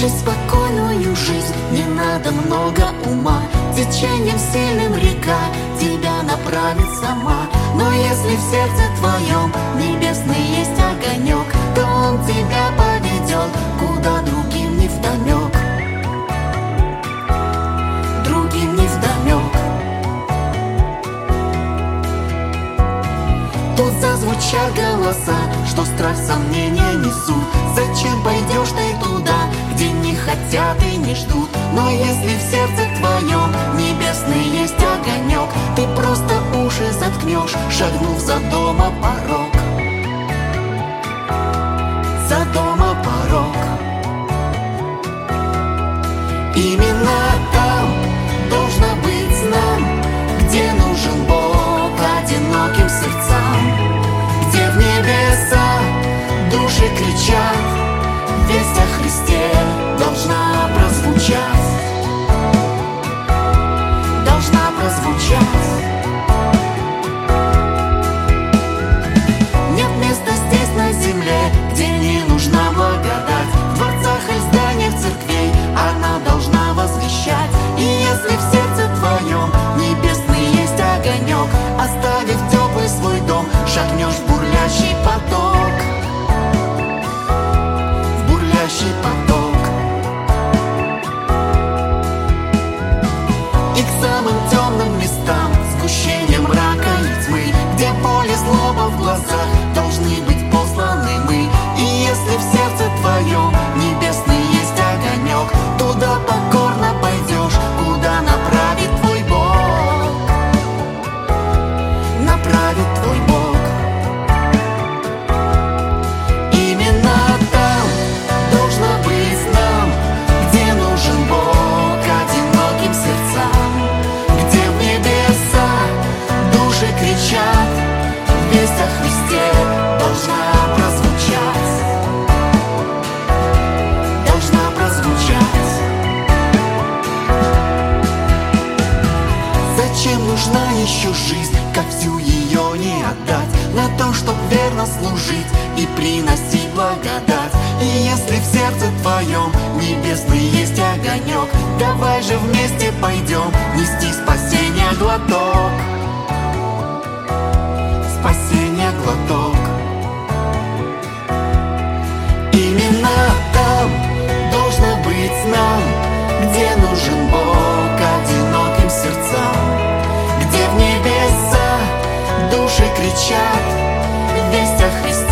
жить спокойную жизнь не надо много ума. Течением сильным река тебя направит сама. Но если в сердце твоем небесный есть огонек, то он тебя поведет, куда другим не вдомек. Другим не вдомек. Тут зазвучат голоса, что страх, сомнения несут. Зачем пойдешь ты туда, где не хотят и не ждут? Но если в сердце твоем небесный есть огонек, ты просто уши заткнешь, шагнув за дома порог. За дома порог. Именно там должно быть нам, где нужен Бог одиноким сердцам, где в небеса души кричат, весть о Христе должна прозвучать. Должна прозвучать. Нет места здесь на земле, где не нужна благодать. В дворцах и зданиях церквей она должна возвещать. И если в сердце твоем небесный есть огонек, оставив теплый свой дом, шагнешь в бурлящий поток. В бурлящий поток. И к самым темным местам, сгущением мрака и тьмы, где боль и злоба в глазах должны быть посланы мы. И если в сердце твоем небесный есть огонек, туда покорно пойдешь, куда направит твой Бог. Направит твой Бог. Именно там должно быть нам, где нужен Бог одиноким сердцам, где в небеса души кричат, весть о Христе должна прозвучать. Должна прозвучать. Зачем нужна еще жизнь, как всю ее не отдать на то, чтоб верно служить и приносить благодать? И если в сердце твоем небесный есть огонек, давай же вместе пойдем нести спасение глоток. Спасение глоток. Именно там должно быть нам, где нужен Бог одиноким сердцам, где в небеса души кричат, весть о Христе